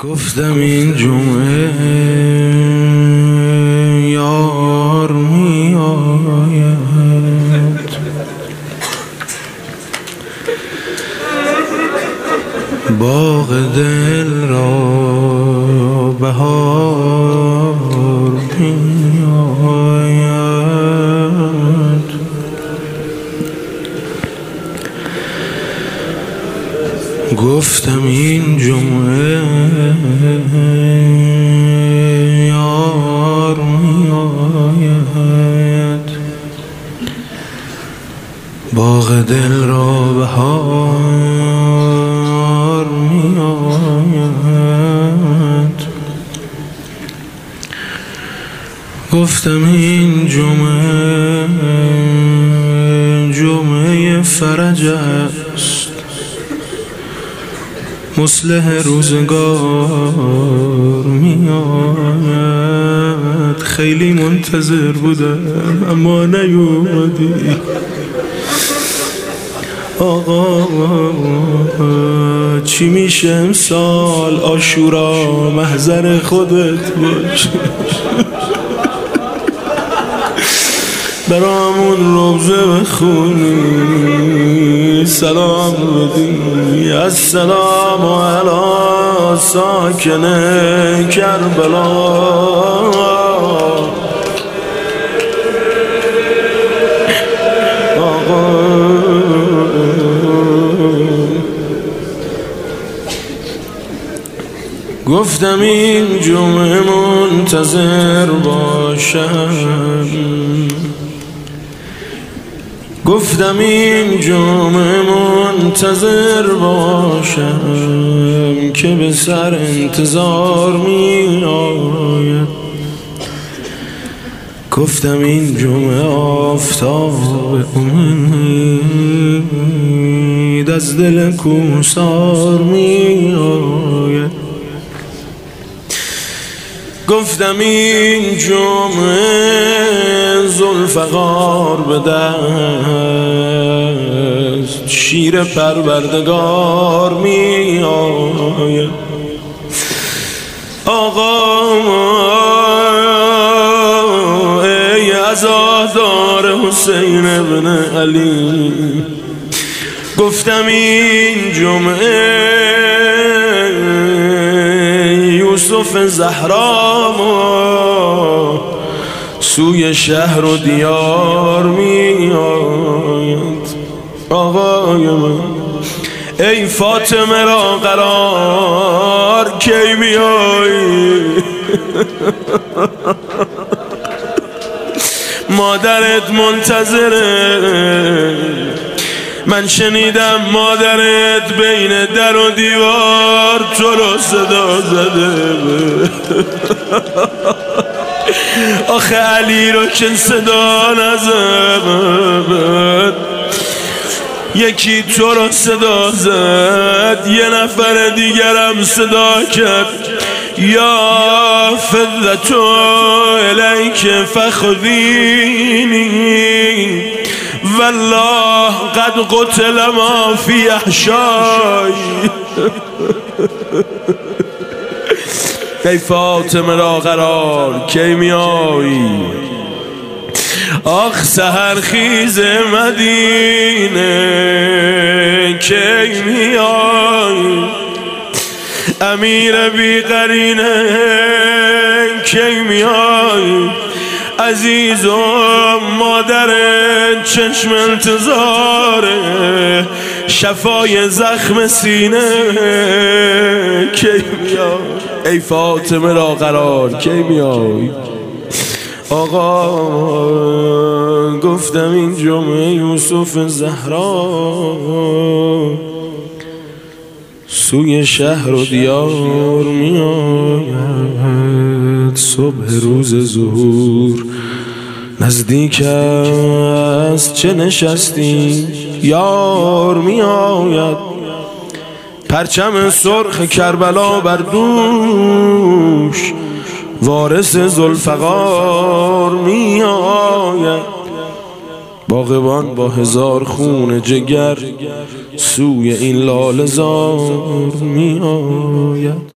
گفتم این جمعه یار می آید، باغ دل را بهار می آید. گفتم این جمعه یار می آید، باغ دل را بهار می آید. گفتم این جمعه جمعه فرج است، مصلح روزگار می آید. خیلی منتظر بودم اما نیومدی آقا. چی میشه امسال عاشورا محضر خودت باش، برامون روزه بخونی، سلام بدی السلام علی ساکن کربلا. گفتم این جمعه منتظر باشم، گفتم این جمعه منتظر باشم که به سر انتظار می آید. گفتم این جمعه آفتاب امید از دل کوثار می آید. گفتم این جمعه ذوالفقار به دست شیر پروردگار می آید. آقا ای عزادار حسین ابن علی، گفتم این جمعه یوسف زهرا سوی شهر و دیار می آید. آقای من ای فاطمه را قرار کی بیایی؟ مادرت منتظره، من شنیدم مادرت بین در و دیوار تو رو صدا زده. آخه علی رو که صدا نزد، یکی تو رو صدا زد، یه نفر دیگرم صدا کرد یا فضتو الیک فخذینی والله قد قتل ما فی احشای. ای فاطمه را قرار کی میایی؟ آخ سحر خیز مدینه کی میایی؟ امیر بی قرینه کی میایی؟ عزیزم مادر چشم انتظاره، شفای زخم سینه کی میای؟ ای فاطمه را قرار کی میای؟ آقا گفتم این جمعه یوسف زهرا سوی شهر و دیار می آید. صبح روز ظهور نزدیک است، چه نشستی یار می آید. پرچم سرخ کربلا بر دوش وارث ذوالفقار می آید. باغبان با هزار خون جگر سوی این لاله زار می آید.